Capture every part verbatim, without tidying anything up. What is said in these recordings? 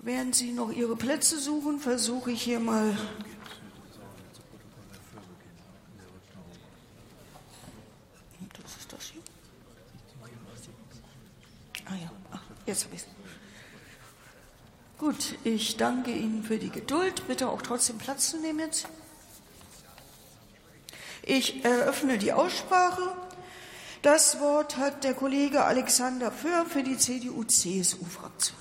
Während Sie noch Ihre Plätze suchen, versuche ich hier mal das ist das hier. Ah ja, ach, jetzt habe ich es. Gut, ich danke Ihnen für die Geduld. Bitte auch trotzdem Platz zu nehmen jetzt. Ich eröffne die Aussprache. Das Wort hat der Kollege Alexander Föhr für die C D U C S U-Fraktion.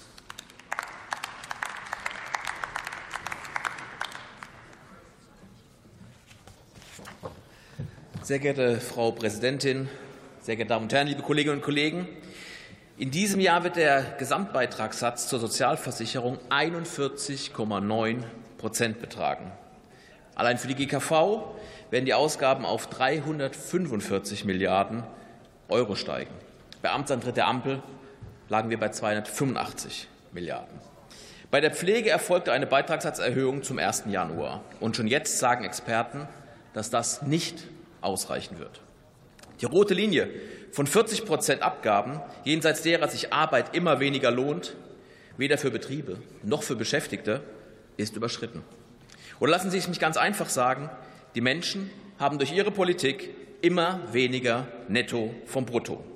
Sehr geehrte Frau Präsidentin, sehr geehrte Damen und Herren, liebe Kolleginnen und Kollegen! In diesem Jahr wird der Gesamtbeitragssatz zur Sozialversicherung einundvierzig Komma neun Prozent betragen. Allein für die G K V werden die Ausgaben auf dreihundertfünfundvierzig Milliarden Euro steigen. Bei Amtsantritt der Ampel lagen wir bei zweihundertfünfundachtzig Milliarden. Bei der Pflege erfolgte eine Beitragssatzerhöhung zum ersten Januar. Und schon jetzt sagen Experten, dass das nicht ausreichen wird. Die rote Linie von vierzig Prozent Abgaben, jenseits derer sich Arbeit immer weniger lohnt, weder für Betriebe noch für Beschäftigte, ist überschritten. Oder lassen Sie es mich ganz einfach sagen, die Menschen haben durch ihre Politik immer weniger Netto vom Brutto.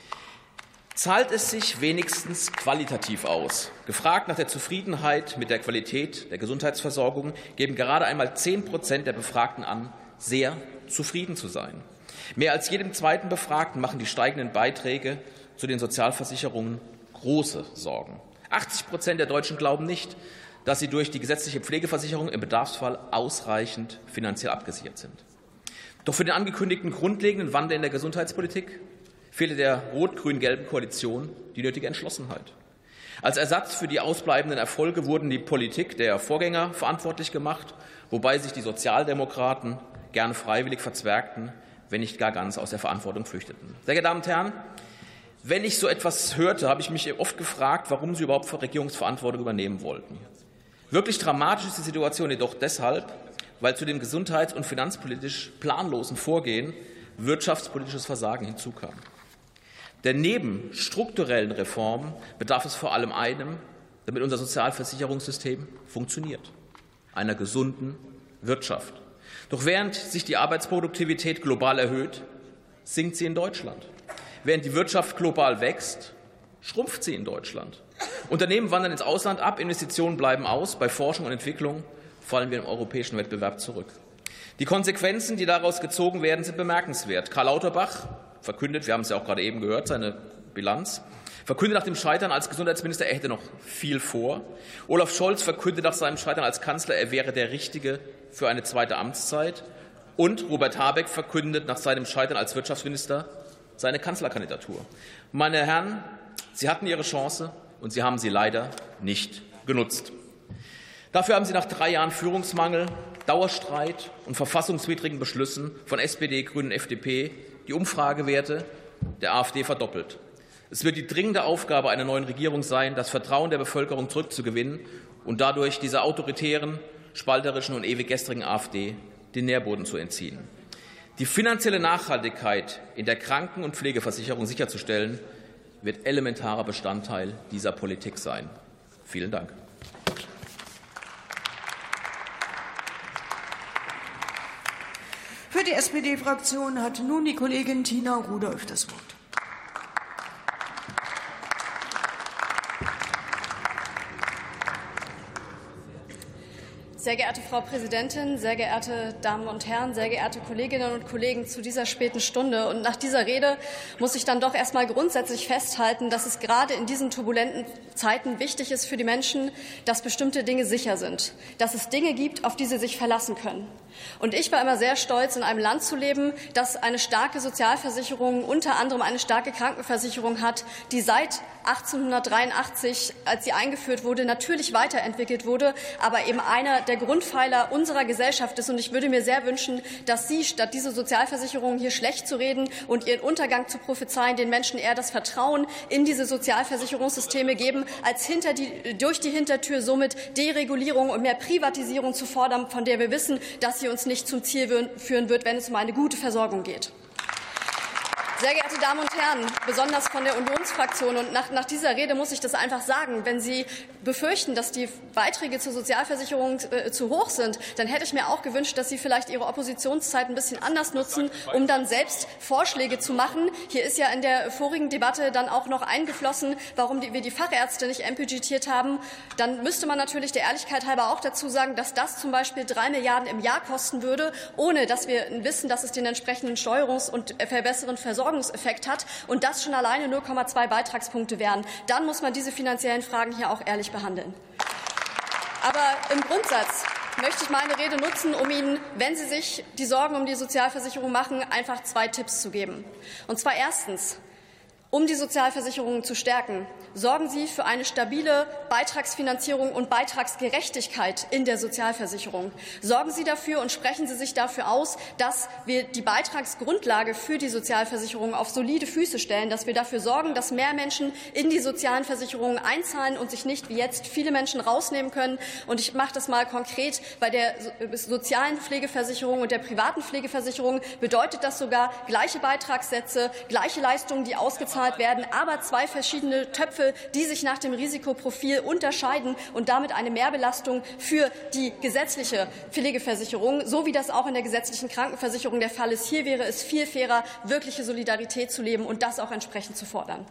Zahlt es sich wenigstens qualitativ aus? Gefragt nach der Zufriedenheit mit der Qualität der Gesundheitsversorgung geben gerade einmal zehn Prozent der Befragten an, sehr zufrieden zu sein. Mehr als jedem zweiten Befragten machen die steigenden Beiträge zu den Sozialversicherungen große Sorgen. achtzig Prozent der Deutschen glauben nicht, dass sie durch die gesetzliche Pflegeversicherung im Bedarfsfall ausreichend finanziell abgesichert sind. Doch für den angekündigten grundlegenden Wandel in der Gesundheitspolitik fehlte der rot-grün-gelben Koalition die nötige Entschlossenheit. Als Ersatz für die ausbleibenden Erfolge wurden die Politik der Vorgänger verantwortlich gemacht, wobei sich die Sozialdemokraten gerne freiwillig verzwergten, wenn nicht gar ganz aus der Verantwortung flüchteten. Sehr geehrte Damen und Herren, wenn ich so etwas hörte, habe ich mich oft gefragt, warum Sie überhaupt Regierungsverantwortung übernehmen wollten. Wirklich dramatisch ist die Situation jedoch deshalb, weil zu dem gesundheits- und finanzpolitisch planlosen Vorgehen wirtschaftspolitisches Versagen hinzukam. Denn neben strukturellen Reformen bedarf es vor allem einem, damit unser Sozialversicherungssystem funktioniert: einer gesunden Wirtschaft. Doch während sich die Arbeitsproduktivität global erhöht, sinkt sie in Deutschland. Während die Wirtschaft global wächst, schrumpft sie in Deutschland. Unternehmen wandern ins Ausland ab, Investitionen bleiben aus, bei Forschung und Entwicklung fallen wir im europäischen Wettbewerb zurück. Die Konsequenzen, die daraus gezogen werden, sind bemerkenswert. Karl Lauterbach verkündet, wir haben es ja auch gerade eben gehört, seine Bilanz, verkündet nach dem Scheitern als Gesundheitsminister, er hätte noch viel vor. Olaf Scholz verkündet nach seinem Scheitern als Kanzler, er wäre der Richtige für eine zweite Amtszeit. Und Robert Habeck verkündet nach seinem Scheitern als Wirtschaftsminister seine Kanzlerkandidatur. Meine Herren, Sie hatten Ihre Chance und Sie haben sie leider nicht genutzt. Dafür haben Sie nach drei Jahren Führungsmangel, Dauerstreit und verfassungswidrigen Beschlüssen von S P D, Grünen und F D P die Umfragewerte der AfD verdoppelt. Es wird die dringende Aufgabe einer neuen Regierung sein, das Vertrauen der Bevölkerung zurückzugewinnen und dadurch dieser autoritären, spalterischen und ewig gestrigen AfD den Nährboden zu entziehen. Die finanzielle Nachhaltigkeit in der Kranken- und Pflegeversicherung sicherzustellen, wird elementarer Bestandteil dieser Politik sein. Vielen Dank. Für die S P D-Fraktion hat nun die Kollegin Tina Rudolph das Wort. Sehr geehrte Frau Präsidentin, sehr geehrte Damen und Herren, sehr geehrte Kolleginnen und Kollegen, zu dieser späten Stunde und nach dieser Rede muss ich dann doch erst mal grundsätzlich festhalten, dass es gerade in diesen turbulenten Zeiten wichtig ist für die Menschen, dass bestimmte Dinge sicher sind, dass es Dinge gibt, auf die sie sich verlassen können. Und ich war immer sehr stolz, in einem Land zu leben, das eine starke Sozialversicherung, unter anderem eine starke Krankenversicherung hat, die seit achtzehnhundertdreiundachtzig, als sie eingeführt wurde, natürlich weiterentwickelt wurde, aber eben einer der Grundpfeiler unserer Gesellschaft ist. Und ich würde mir sehr wünschen, dass Sie, statt diese Sozialversicherung hier schlecht zu reden und ihren Untergang zu prophezeien, den Menschen eher das Vertrauen in diese Sozialversicherungssysteme geben, als hinter die, durch die Hintertür somit Deregulierung und mehr Privatisierung zu fordern, von der wir wissen, dass sie uns nicht zum Ziel führen wird, wenn es um eine gute Versorgung geht. Sehr geehrte Damen und Herren, besonders von der Unionsfraktion, und nach, nach dieser Rede muss ich das einfach sagen, wenn Sie befürchten, dass die Beiträge zur Sozialversicherung äh, zu hoch sind, dann hätte ich mir auch gewünscht, dass Sie vielleicht Ihre Oppositionszeit ein bisschen anders nutzen, um dann selbst Vorschläge zu machen. Hier ist ja in der vorigen Debatte dann auch noch eingeflossen, warum die, wir die Fachärzte nicht entbudgetiert haben. Dann müsste man natürlich der Ehrlichkeit halber auch dazu sagen, dass das zum Beispiel drei Milliarden im Jahr kosten würde, ohne dass wir wissen, dass es den entsprechenden Steuerungs- und verbessernden Versorgungseffekt hat, und das schon alleine null Komma zwei Beitragspunkte wären. Dann muss man diese finanziellen Fragen hier auch ehrlich behandeln. Aber im Grundsatz möchte ich meine Rede nutzen, um Ihnen, wenn Sie sich die Sorgen um die Sozialversicherung machen, einfach zwei Tipps zu geben. Und zwar erstens: Um die Sozialversicherungen zu stärken, sorgen Sie für eine stabile Beitragsfinanzierung und Beitragsgerechtigkeit in der Sozialversicherung. Sorgen Sie dafür und sprechen Sie sich dafür aus, dass wir die Beitragsgrundlage für die Sozialversicherung auf solide Füße stellen, dass wir dafür sorgen, dass mehr Menschen in die sozialen Versicherungen einzahlen und sich nicht wie jetzt viele Menschen rausnehmen können. Und ich mache das mal konkret. Bei der sozialen Pflegeversicherung und der privaten Pflegeversicherung bedeutet das sogar gleiche Beitragssätze, gleiche Leistungen, die ausgezahlt werden, aber zwei verschiedene Töpfe, die sich nach dem Risikoprofil unterscheiden und damit eine Mehrbelastung für die gesetzliche Pflegeversicherung, so wie das auch in der gesetzlichen Krankenversicherung der Fall ist. Hier wäre es viel fairer, wirkliche Solidarität zu leben und das auch entsprechend zu fordern.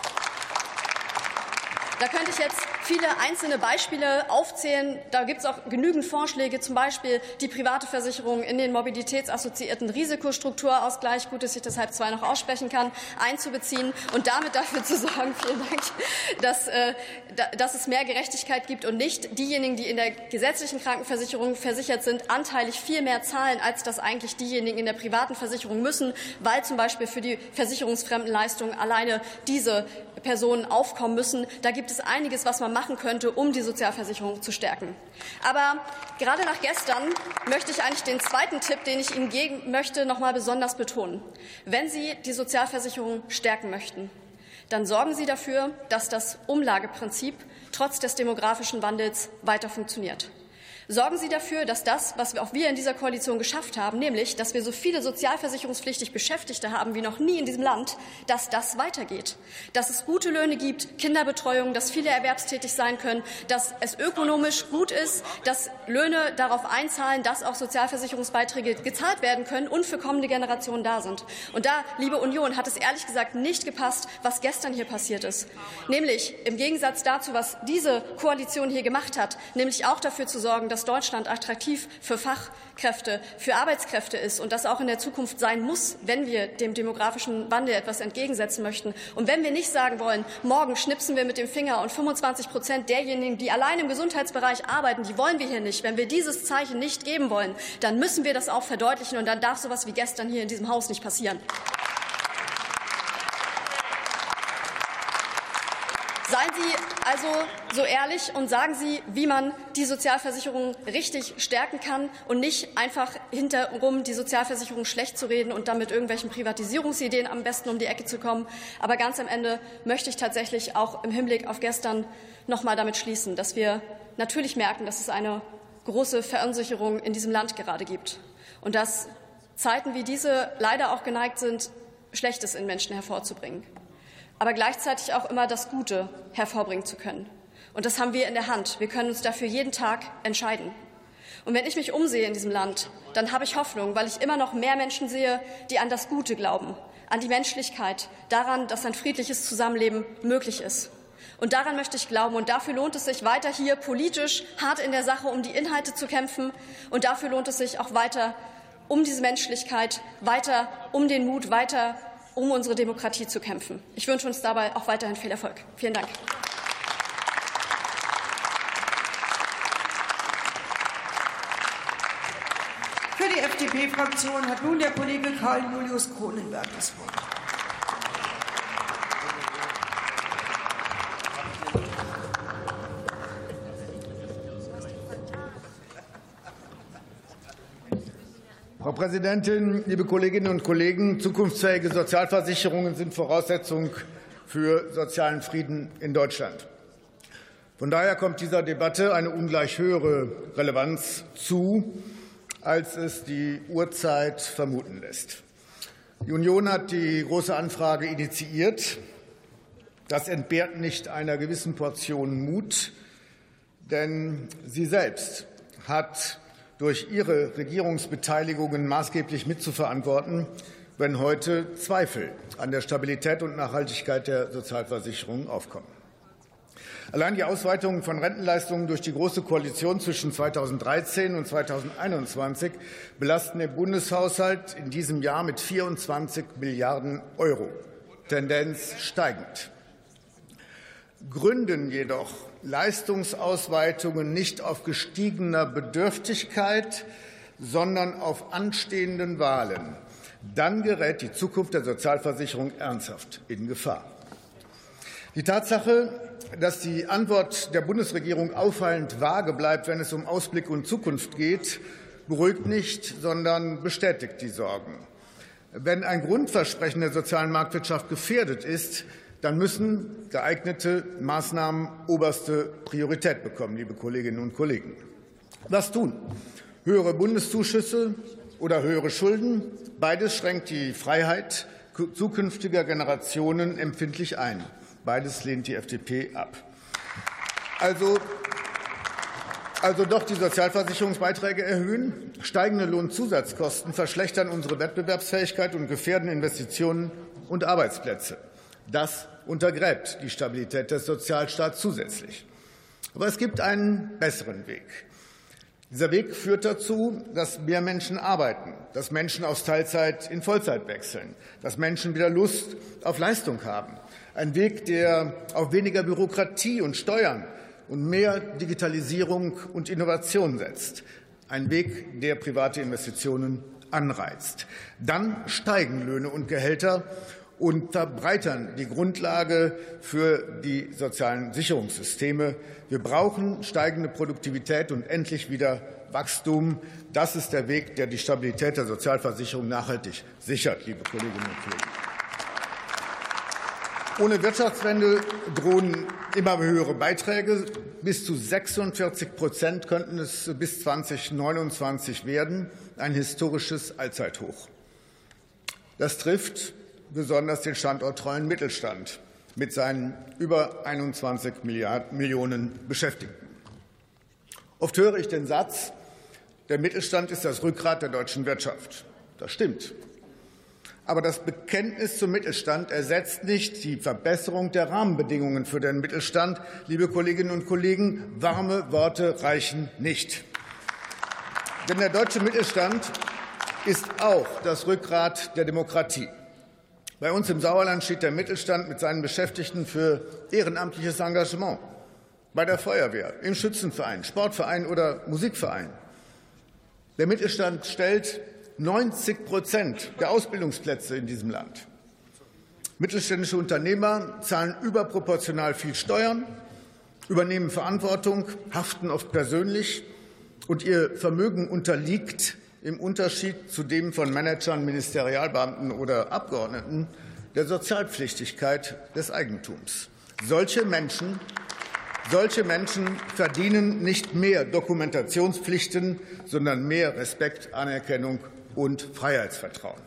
Da könnte ich jetzt viele einzelne Beispiele aufzählen. Da gibt es auch genügend Vorschläge, zum Beispiel die private Versicherung in den mobilitätsassoziierten Risikostrukturausgleich, gut, dass ich das halb zwei noch aussprechen kann, einzubeziehen und damit dafür zu sorgen, vielen Dank, dass, äh, dass es mehr Gerechtigkeit gibt und nicht diejenigen, die in der gesetzlichen Krankenversicherung versichert sind, anteilig viel mehr zahlen, als das eigentlich diejenigen in der privaten Versicherung müssen, weil zum Beispiel für die versicherungsfremden Leistungen alleine diese Personen aufkommen müssen. Da gibt es einiges, was man machen könnte, um die Sozialversicherung zu stärken. Aber gerade nach gestern möchte ich eigentlich den zweiten Tipp, den ich Ihnen geben möchte, noch mal besonders betonen. Wenn Sie die Sozialversicherung stärken möchten, dann sorgen Sie dafür, dass das Umlageprinzip trotz des demografischen Wandels weiter funktioniert. Sorgen Sie dafür, dass das, was auch wir in dieser Koalition geschafft haben, nämlich, dass wir so viele sozialversicherungspflichtig Beschäftigte haben wie noch nie in diesem Land, dass das weitergeht. Dass es gute Löhne gibt, Kinderbetreuung, dass viele erwerbstätig sein können, dass es ökonomisch gut ist, dass Löhne darauf einzahlen, dass auch Sozialversicherungsbeiträge gezahlt werden können und für kommende Generationen da sind. Und da, liebe Union, hat es ehrlich gesagt nicht gepasst, was gestern hier passiert ist. Nämlich im Gegensatz dazu, was diese Koalition hier gemacht hat, nämlich auch dafür zu sorgen, dass Deutschland attraktiv für Fachkräfte, für Arbeitskräfte ist und das auch in der Zukunft sein muss, wenn wir dem demografischen Wandel etwas entgegensetzen möchten. Und wenn wir nicht sagen wollen, morgen schnipsen wir mit dem Finger und fünfundzwanzig Prozent derjenigen, die allein im Gesundheitsbereich arbeiten, die wollen wir hier nicht. Wenn wir dieses Zeichen nicht geben wollen, dann müssen wir das auch verdeutlichen und dann darf so etwas wie gestern hier in diesem Haus nicht passieren. Seien Sie also so ehrlich und sagen Sie, wie man die Sozialversicherung richtig stärken kann und nicht einfach hinterrum die Sozialversicherung schlecht zu reden und dann mit irgendwelchen Privatisierungsideen am besten um die Ecke zu kommen. Aber ganz am Ende möchte ich tatsächlich auch im Hinblick auf gestern noch mal damit schließen, dass wir natürlich merken, dass es eine große Verunsicherung in diesem Land gerade gibt und dass Zeiten wie diese leider auch geneigt sind, Schlechtes in Menschen hervorzubringen, aber gleichzeitig auch immer das Gute hervorbringen zu können. Und das haben wir in der Hand. Wir können uns dafür jeden Tag entscheiden. Und wenn ich mich umsehe in diesem Land, dann habe ich Hoffnung, weil ich immer noch mehr Menschen sehe, die an das Gute glauben, an die Menschlichkeit, daran, dass ein friedliches Zusammenleben möglich ist. Und daran möchte ich glauben. Und dafür lohnt es sich weiter hier politisch hart in der Sache um die Inhalte zu kämpfen. Und dafür lohnt es sich auch weiter um diese Menschlichkeit, weiter um den Mut, weiter um unsere Demokratie zu kämpfen. Ich wünsche uns dabei auch weiterhin viel Erfolg. Vielen Dank. Für die F D P-Fraktion hat nun der Kollege Karl Julius Kronenberg das Wort. Frau Präsidentin, liebe Kolleginnen und Kollegen! Zukunftsfähige Sozialversicherungen sind Voraussetzung für sozialen Frieden in Deutschland. Von daher kommt dieser Debatte eine ungleich höhere Relevanz zu, als es die Uhrzeit vermuten lässt. Die Union hat die Große Anfrage initiiert. Das entbehrt nicht einer gewissen Portion Mut, denn sie selbst hat durch ihre Regierungsbeteiligungen maßgeblich mitzuverantworten, wenn heute Zweifel an der Stabilität und Nachhaltigkeit der Sozialversicherung aufkommen. Allein die Ausweitung von Rentenleistungen durch die Große Koalition zwischen zweitausenddreizehn und zweitausendeinundzwanzig belasten den Bundeshaushalt in diesem Jahr mit vierundzwanzig Milliarden Euro, Tendenz steigend. Gründen jedoch Leistungsausweitungen nicht auf gestiegener Bedürftigkeit, sondern auf anstehenden Wahlen, dann gerät die Zukunft der Sozialversicherung ernsthaft in Gefahr. Die Tatsache, dass die Antwort der Bundesregierung auffallend vage bleibt, wenn es um Ausblick und Zukunft geht, beruhigt nicht, sondern bestätigt die Sorgen. Wenn ein Grundversprechen der sozialen Marktwirtschaft gefährdet ist, dann müssen geeignete Maßnahmen oberste Priorität bekommen, liebe Kolleginnen und Kollegen. Was tun? Höhere Bundeszuschüsse oder höhere Schulden? Beides schränkt die Freiheit zukünftiger Generationen empfindlich ein. Beides lehnt die F D P ab. Also, also doch die Sozialversicherungsbeiträge erhöhen. Steigende Lohnzusatzkosten verschlechtern unsere Wettbewerbsfähigkeit und gefährden Investitionen und Arbeitsplätze. Das untergräbt die Stabilität des Sozialstaats zusätzlich. Aber es gibt einen besseren Weg. Dieser Weg führt dazu, dass mehr Menschen arbeiten, dass Menschen aus Teilzeit in Vollzeit wechseln, dass Menschen wieder Lust auf Leistung haben. Ein Weg, der auf weniger Bürokratie und Steuern und mehr Digitalisierung und Innovation setzt. Ein Weg, der private Investitionen anreizt. Dann steigen Löhne und Gehälter und verbreitern die Grundlage für die sozialen Sicherungssysteme. Wir brauchen steigende Produktivität und endlich wieder Wachstum. Das ist der Weg, der die Stabilität der Sozialversicherung nachhaltig sichert, liebe Kolleginnen und Kollegen. Ohne Wirtschaftswende drohen immer höhere Beiträge. Bis zu sechsundvierzig Prozent könnten es bis zweitausendneunundzwanzig werden, ein historisches Allzeithoch. Das trifft besonders den standorttreuen Mittelstand mit seinen über einundzwanzig Millionen Beschäftigten. Oft höre ich den Satz, der Mittelstand ist das Rückgrat der deutschen Wirtschaft. Das stimmt. Aber das Bekenntnis zum Mittelstand ersetzt nicht die Verbesserung der Rahmenbedingungen für den Mittelstand. Liebe Kolleginnen und Kollegen, warme Worte reichen nicht. Denn der deutsche Mittelstand ist auch das Rückgrat der Demokratie. Bei uns im Sauerland steht der Mittelstand mit seinen Beschäftigten für ehrenamtliches Engagement bei der Feuerwehr, im Schützenverein, Sportverein oder Musikverein. Der Mittelstand stellt neunzig Prozent der Ausbildungsplätze in diesem Land. Mittelständische Unternehmer zahlen überproportional viel Steuern, übernehmen Verantwortung, haften oft persönlich und ihr Vermögen unterliegt im Unterschied zu dem von Managern, Ministerialbeamten oder Abgeordneten der Sozialpflichtigkeit des Eigentums. Solche Menschen, solche Menschen verdienen nicht mehr Dokumentationspflichten, sondern mehr Respekt, Anerkennung und Freiheitsvertrauen.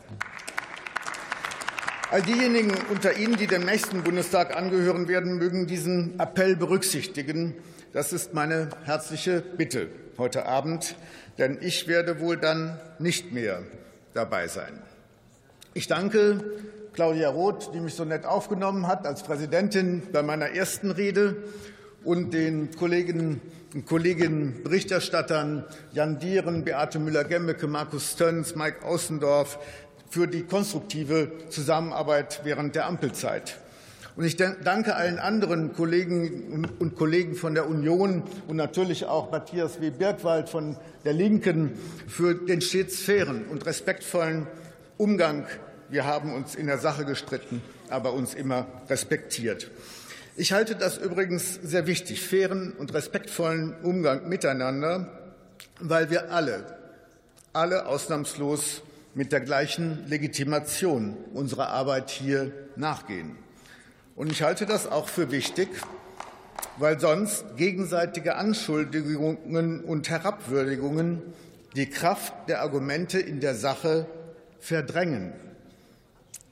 All diejenigen unter Ihnen, die dem nächsten Bundestag angehören werden, mögen diesen Appell berücksichtigen. Das ist meine herzliche Bitte heute Abend, denn ich werde wohl dann nicht mehr dabei sein. Ich danke Claudia Roth, die mich so nett aufgenommen hat als Präsidentin bei meiner ersten Rede, und den Kolleginnen und Kollegen Berichterstattern Jan Dieren, Beate Müller-Gemmeke, Markus Töns, Mike Außendorf für die konstruktive Zusammenarbeit während der Ampelzeit. Und ich danke allen anderen Kollegen und Kollegen von der Union und natürlich auch Matthias W. Birkwald von der Linken für den stets fairen und respektvollen Umgang. Wir haben uns in der Sache gestritten, aber uns immer respektiert. Ich halte das übrigens sehr wichtig, fairen und respektvollen Umgang miteinander, weil wir alle, alle ausnahmslos mit der gleichen Legitimation unserer Arbeit hier nachgehen. Und ich halte das auch für wichtig, weil sonst gegenseitige Anschuldigungen und Herabwürdigungen die Kraft der Argumente in der Sache verdrängen.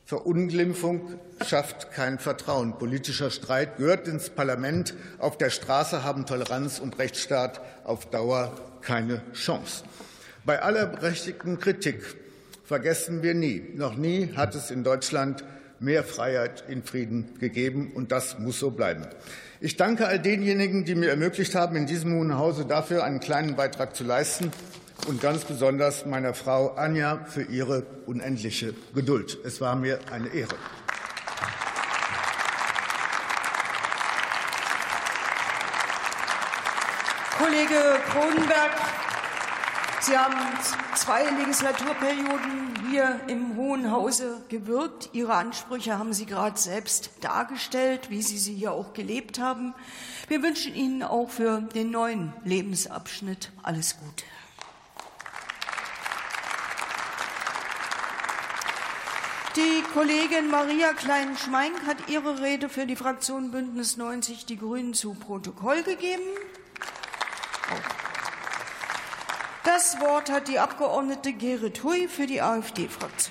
Verunglimpfung schafft kein Vertrauen. Politischer Streit gehört ins Parlament. Auf der Straße haben Toleranz und Rechtsstaat auf Dauer keine Chance. Bei aller berechtigten Kritik vergessen wir nie, noch nie hat es in Deutschland mehr Freiheit in Frieden gegeben, und das muss so bleiben. Ich danke all denjenigen, die mir ermöglicht haben, in diesem Hohen Hause dafür einen kleinen Beitrag zu leisten, und ganz besonders meiner Frau Anja für ihre unendliche Geduld. Es war mir eine Ehre. Kollege Cronenberg, Sie haben zwei Legislaturperioden hier im Hohen Hause gewirkt. Ihre Ansprüche haben Sie gerade selbst dargestellt, wie Sie sie hier auch gelebt haben. Wir wünschen Ihnen auch für den neuen Lebensabschnitt alles Gute. Die Kollegin Maria Klein-Schmeink hat ihre Rede für die Fraktion Bündnis neunzig Die Grünen zu Protokoll gegeben. Das Wort hat die Abgeordnete Gerrit Hui für die AfD-Fraktion.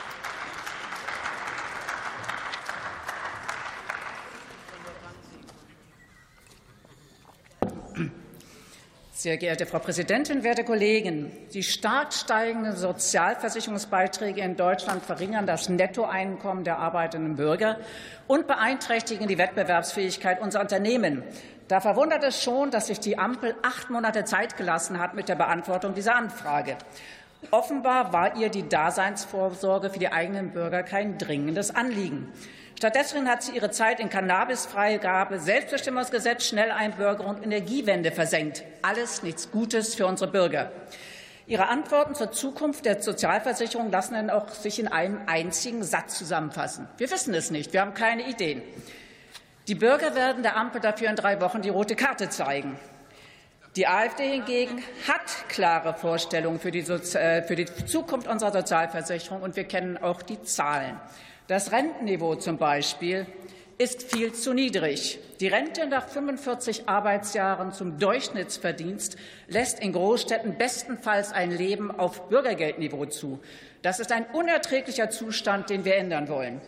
Sehr geehrte Frau Präsidentin, werte Kollegen! Die stark steigenden Sozialversicherungsbeiträge in Deutschland verringern das Nettoeinkommen der arbeitenden Bürger und beeinträchtigen die Wettbewerbsfähigkeit unserer Unternehmen. Da verwundert es schon, dass sich die Ampel acht Monate Zeit gelassen hat mit der Beantwortung dieser Anfrage. Offenbar war ihr die Daseinsvorsorge für die eigenen Bürger kein dringendes Anliegen. Stattdessen hat sie ihre Zeit in Cannabisfreigabe, Selbstbestimmungsgesetz, Schnelleinbürgerung und Energiewende versenkt. Alles nichts Gutes für unsere Bürger. Ihre Antworten zur Zukunft der Sozialversicherung lassen dann auch sich in einem einzigen Satz zusammenfassen. Wir wissen es nicht, wir haben keine Ideen. Die Bürger werden der Ampel dafür in drei Wochen die rote Karte zeigen. Die AfD hingegen hat klare Vorstellungen für die, für die Zukunft unserer Sozialversicherung, und wir kennen auch die Zahlen. Das Rentenniveau zum Beispiel ist viel zu niedrig. Die Rente nach fünfundvierzig Arbeitsjahren zum Durchschnittsverdienst lässt in Großstädten bestenfalls ein Leben auf Bürgergeldniveau zu. Das ist ein unerträglicher Zustand, den wir ändern wollen.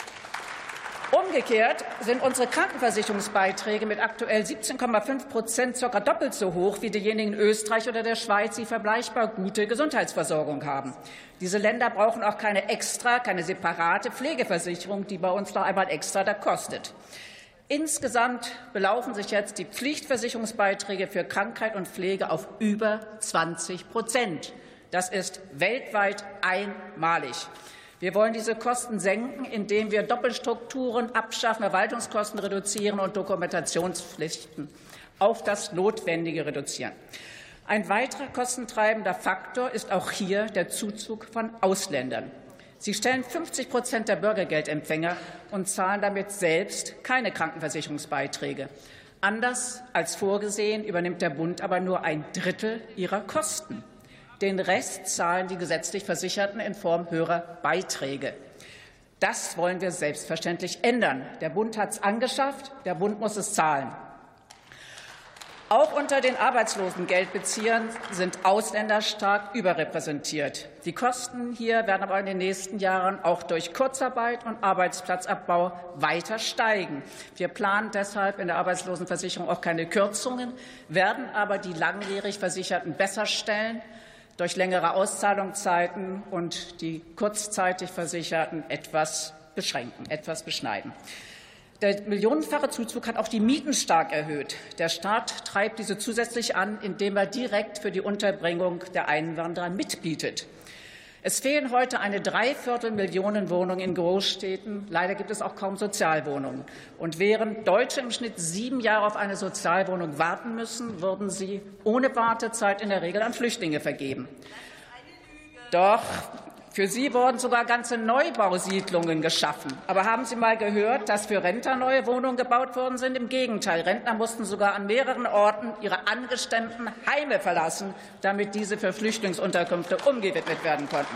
Umgekehrt sind unsere Krankenversicherungsbeiträge mit aktuell siebzehn Komma fünf Prozent circa doppelt so hoch wie diejenigen in Österreich oder der Schweiz, die vergleichbar gute Gesundheitsversorgung haben. Diese Länder brauchen auch keine extra, keine separate Pflegeversicherung, die bei uns noch einmal extra da kostet. Insgesamt belaufen sich jetzt die Pflichtversicherungsbeiträge für Krankheit und Pflege auf über zwanzig Prozent. Das ist weltweit einmalig. Wir wollen diese Kosten senken, indem wir Doppelstrukturen abschaffen, Verwaltungskosten reduzieren und Dokumentationspflichten auf das Notwendige reduzieren. Ein weiterer kostentreibender Faktor ist auch hier der Zuzug von Ausländern. Sie stellen fünfzig Prozent der Bürgergeldempfänger und zahlen damit selbst keine Krankenversicherungsbeiträge. Anders als vorgesehen übernimmt der Bund aber nur ein Drittel ihrer Kosten. Den Rest zahlen die gesetzlich Versicherten in Form höherer Beiträge. Das wollen wir selbstverständlich ändern. Der Bund hat es angeschafft, der Bund muss es zahlen. Auch unter den Arbeitslosengeldbeziehern sind Ausländer stark überrepräsentiert. Die Kosten hier werden aber in den nächsten Jahren auch durch Kurzarbeit und Arbeitsplatzabbau weiter steigen. Wir planen deshalb in der Arbeitslosenversicherung auch keine Kürzungen, werden aber die langjährig Versicherten besser stellen, durch längere Auszahlungszeiten und die kurzzeitig Versicherten etwas beschränken, etwas beschneiden. Der millionenfache Zuzug hat auch die Mieten stark erhöht. Der Staat treibt diese zusätzlich an, indem er direkt für die Unterbringung der Einwanderer mitbietet. Es fehlen heute eine Dreiviertelmillion Wohnungen in Großstädten. Leider gibt es auch kaum Sozialwohnungen. Und während Deutsche im Schnitt sieben Jahre auf eine Sozialwohnung warten müssen, würden sie ohne Wartezeit in der Regel an Flüchtlinge vergeben. Doch für sie wurden sogar ganze Neubausiedlungen geschaffen. Aber haben Sie mal gehört, dass für Rentner neue Wohnungen gebaut worden sind? Im Gegenteil, Rentner mussten sogar an mehreren Orten ihre angestammten Heime verlassen, damit diese für Flüchtlingsunterkünfte umgewidmet werden konnten.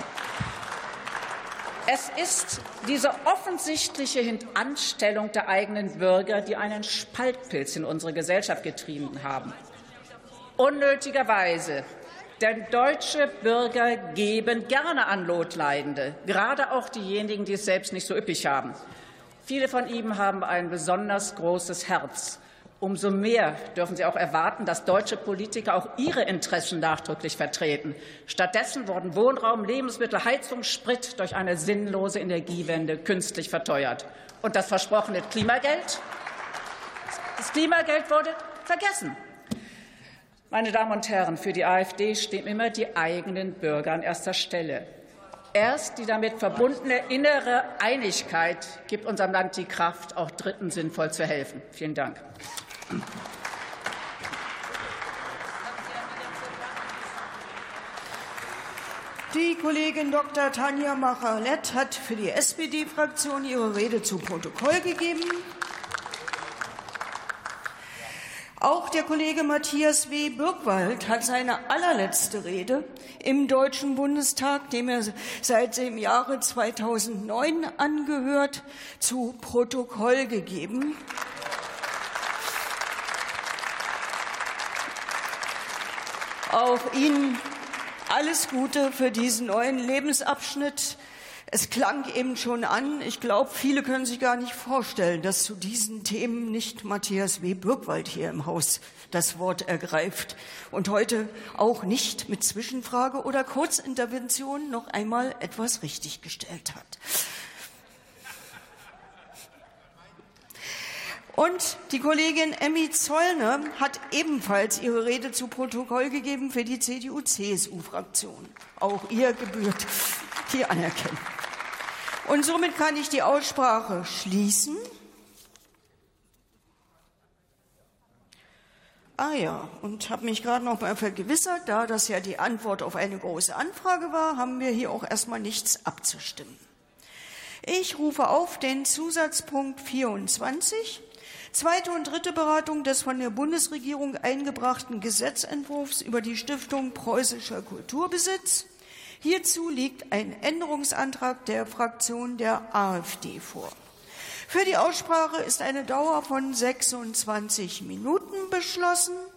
Es ist diese offensichtliche Hintanstellung der eigenen Bürger, die einen Spaltpilz in unsere Gesellschaft getrieben haben. Unnötigerweise Denn deutsche Bürger geben gerne an Notleidende, gerade auch diejenigen, die es selbst nicht so üppig haben. Viele von ihnen haben ein besonders großes Herz. Umso mehr dürfen Sie auch erwarten, dass deutsche Politiker auch ihre Interessen nachdrücklich vertreten. Stattdessen wurden Wohnraum, Lebensmittel, Heizung, Sprit durch eine sinnlose Energiewende künstlich verteuert. Und das versprochene Klimageld? Das Klimageld wurde vergessen. Meine Damen und Herren, für die AfD stehen immer die eigenen Bürger an erster Stelle. Erst die damit verbundene innere Einigkeit gibt unserem Land die Kraft, auch Dritten sinnvoll zu helfen. Vielen Dank. Die Kollegin Doktor Tanja Macharlett hat für die S P D-Fraktion ihre Rede zu Protokoll gegeben. Auch der Kollege Matthias W. Birkwald hat seine allerletzte Rede im Deutschen Bundestag, dem er seit dem Jahre zweitausendneun angehört, zu Protokoll gegeben. Auch Ihnen alles Gute für diesen neuen Lebensabschnitt. Es klang eben schon an. Ich glaube, viele können sich gar nicht vorstellen, dass zu diesen Themen nicht Matthias W. Birkwald hier im Haus das Wort ergreift und heute auch nicht mit Zwischenfrage oder Kurzintervention noch einmal etwas richtiggestellt hat. Und die Kollegin Emmy Zollner hat ebenfalls ihre Rede zu Protokoll gegeben für die C D U C S U-Fraktion. Auch ihr gebührt die Anerkennung. Und somit kann ich die Aussprache schließen. Ah ja, und habe mich gerade noch mal vergewissert, da das ja die Antwort auf eine große Anfrage war, haben wir hier auch erstmal nichts abzustimmen. Ich rufe auf den Zusatzpunkt vierundzwanzig. Zweite und dritte Beratung des von der Bundesregierung eingebrachten Gesetzentwurfs über die Stiftung Preußischer Kulturbesitz. Hierzu liegt ein Änderungsantrag der Fraktion der AfD vor. Für die Aussprache ist eine Dauer von sechsundzwanzig Minuten beschlossen.